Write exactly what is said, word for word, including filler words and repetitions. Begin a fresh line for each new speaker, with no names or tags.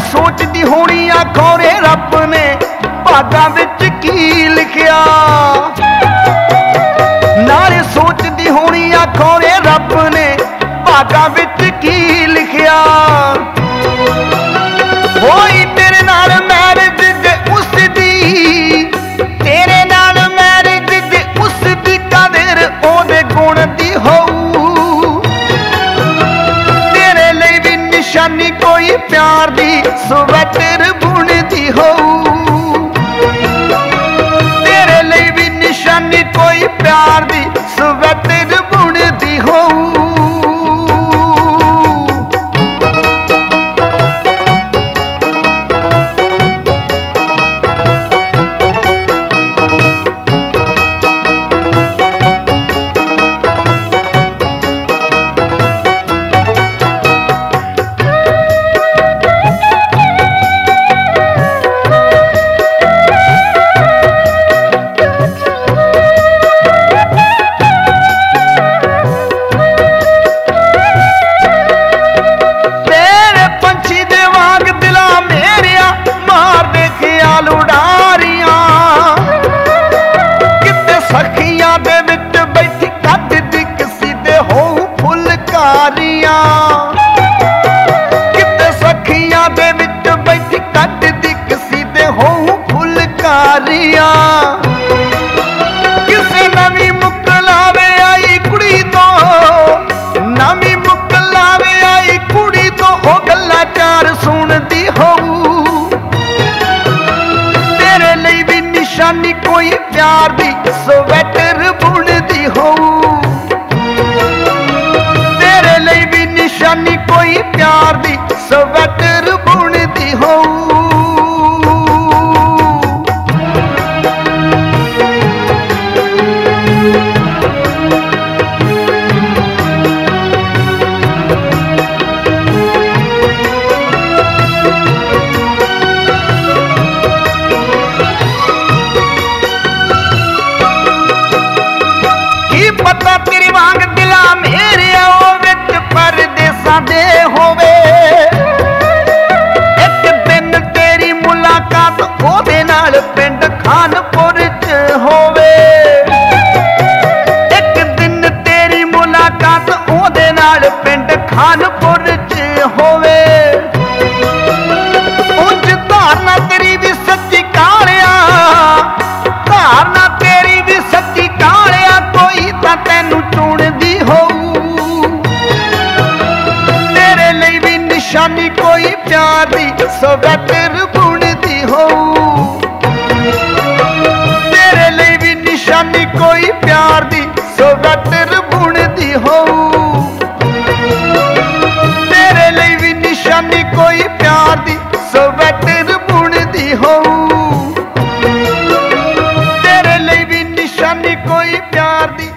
सोचती होनी आ खौरे रब ने भागां विच की लिखिया, नाले सोचती होनी आ खौरे रब ने भागां विच की लिखिया। होई तेरे नाल मैरिज जे उसदी, तेरे नाल मैरिज जे उसदी कदर ओदे गुण दी होऊ, तेरे लिए भी निशानी कोई प्यार दी स्वेटर बुन दी होऊ, तेरे लिए भी निशानी कोई प्यार दी स्वेटर बुन दी होऊ। किते सखियां दे विच बैठी कट दी किसी दे होऊ फुलकारियां, किसे नवी मुकलावे आई कुड़ी तो, नवी मुकलावे आई कुड़ी तो हो गल्ला चार सुनदी होऊ, तेरे लिए भी निशानी कोई प्यार दी स्वेटर बुनदी होऊ, निशानी कोई प्यार दी स्वेटर बुनदी होऊ। की पता तेरी वांग दिला मेरे ओ विच परदेसां दे होवे, एक दिन तेरी मुलाकात ओदे नाल पिंड खानपुर च होवे, एक दिन तेरी मुलाकात ओदे नाल पिंड खानपुर च होवे, उंज धारना तेरी भी सच्ची कालिया, धारना तेरी भी सच्ची कालिया कोई तां तैनू चुनदी होऊ, निशानी कोई प्यार दी स्वेटर बुनदी होऊ, तेरे लिए भी निशानी कोई प्यार दी स्वेटर बुनदी होऊ, तेरे लिए भी निशानी कोई प्यार दी स्वेटर बुनदी होऊ, तेरे लिए भी निशानी कोई प्यार दी